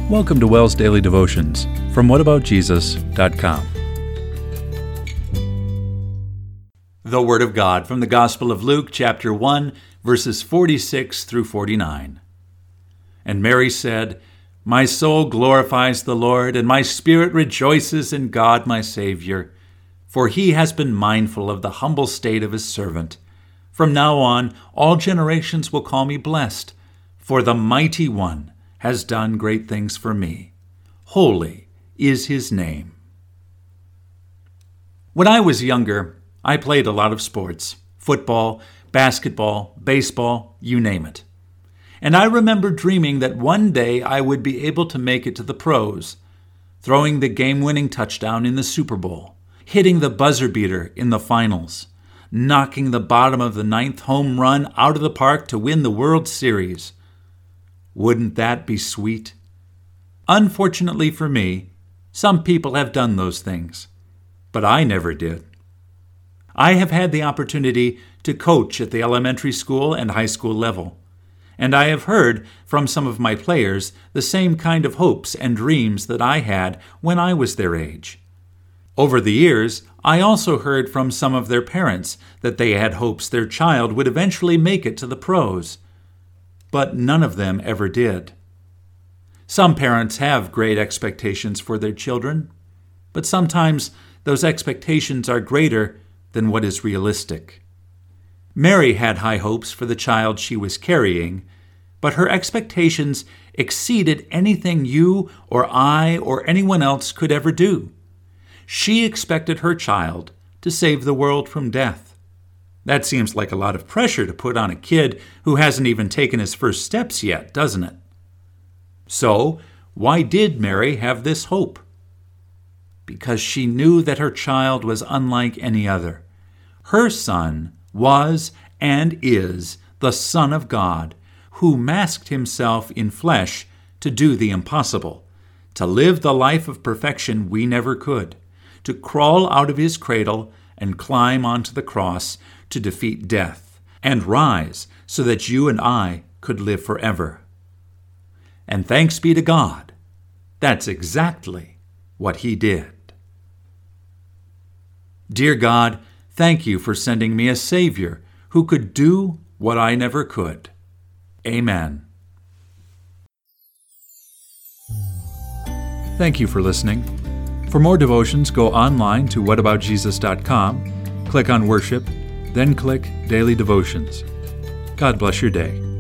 Welcome to WELL's Daily Devotions from whataboutjesus.com. The Word of God from the Gospel of Luke, chapter 1, verses 46 through 49. And Mary said, "My soul glorifies the Lord, and my spirit rejoices in God my Savior, for he has been mindful of the humble state of his servant. From now on, all generations will call me blessed, for the Mighty One has done great things for me. Holy is his name." When I was younger, I played a lot of sports: football, basketball, baseball, you name it. And I remember dreaming that one day I would be able to make it to the pros, throwing the game-winning touchdown in the Super Bowl, hitting the buzzer beater in the finals, knocking the bottom of the ninth home run out of the park to win the World Series. Wouldn't that be sweet? Unfortunately for me, some people have done those things, but I never did. I have had the opportunity to coach at the elementary school and high school level, and I have heard from some of my players the same kind of hopes and dreams that I had when I was their age. Over the years, I also heard from some of their parents that they had hopes their child would eventually make it to the pros, but none of them ever did. Some parents have great expectations for their children, but sometimes those expectations are greater than what is realistic. Mary had high hopes for the child she was carrying, but her expectations exceeded anything you or I or anyone else could ever do. She expected her child to save the world from death. That seems like a lot of pressure to put on a kid who hasn't even taken his first steps yet, doesn't it? So, why did Mary have this hope? Because she knew that her child was unlike any other. Her son was and is the Son of God, who masked himself in flesh to do the impossible, to live the life of perfection we never could, to crawl out of his cradle and climb onto the cross to defeat death, and rise so that you and I could live forever. And thanks be to God, that's exactly what he did. Dear God, thank you for sending me a Savior who could do what I never could. Amen. Thank you for listening. For more devotions, go online to whataboutjesus.com, click on Worship, then click Daily Devotions. God bless your day.